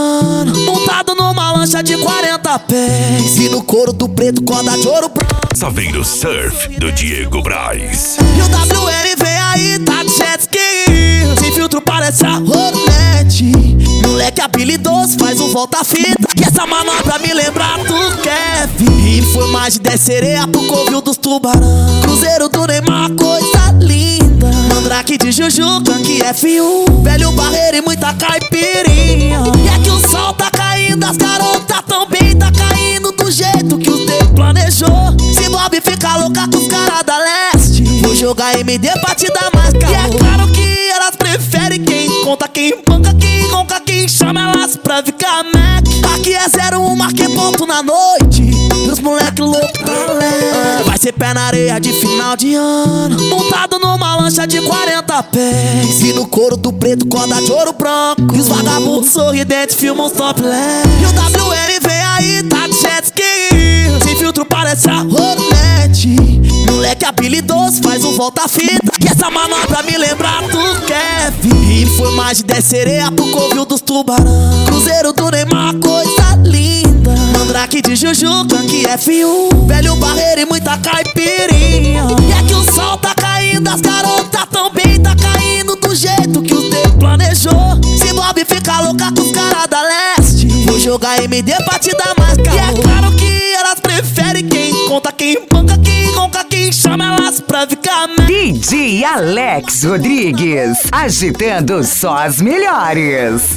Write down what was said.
ano, montado numa lancha de 40 pés, e no couro do preto, corda de ouro branco. Saveiro Surf do Diego Braz. E o WN vem aí, tá de jet ski, sem filtro parece a rolete. Moleque habilidoso, faz um volta-fita, e essa manobra me lembra do Kevin. E foi mais de 10 sereia pro covil dos tubarão. Cruzeiro do Neymar, coisa linda. Mandrake de Juju, Kank F1, velho barreiro e muita caipirinha. E é que o sol tá caindo, as garotas também tá caindo do jeito que o tempo planejou. Se Bob ficar louca com os caras da leste, vou jogar MD pra te dar mais calor. E é claro que elas preferem quem conta, quem banca, quem ronca, quem chama elas pra ficar Mac. Aqui é 01, marquei ponto na noite, e os moleque louco pra leve. Vai ser pé na areia de final de ano, montado numa lancha de 40 pés, e no couro do preto, corda de ouro branco. E os vagabundos sorridentes filmam os topless. E o WN vem aí, tá de jet ski, sem filtro parece a rolete. Moleque habilidoso, faz um volta-fita, e essa manobra me lembra do Kevin. E foi mais de 10 sereia pro covil dos tubarão. Cruzeiro do Neymar, coisa linda. Mandrake de Juju, Kank F1, velho barreiro e muita caipirinha. E é que o sol tá caindo, as garotas também tá caindo do jeito que o tempo planejou. Se Bob ficar louca com os caras da leste, vou jogar MD pra te dar mais calor. E é claro que elas preferem quem conta, quem banca, quem ronca, quem chama elas pra ficar DJ Alex Rodrigues, agitando só as melhores.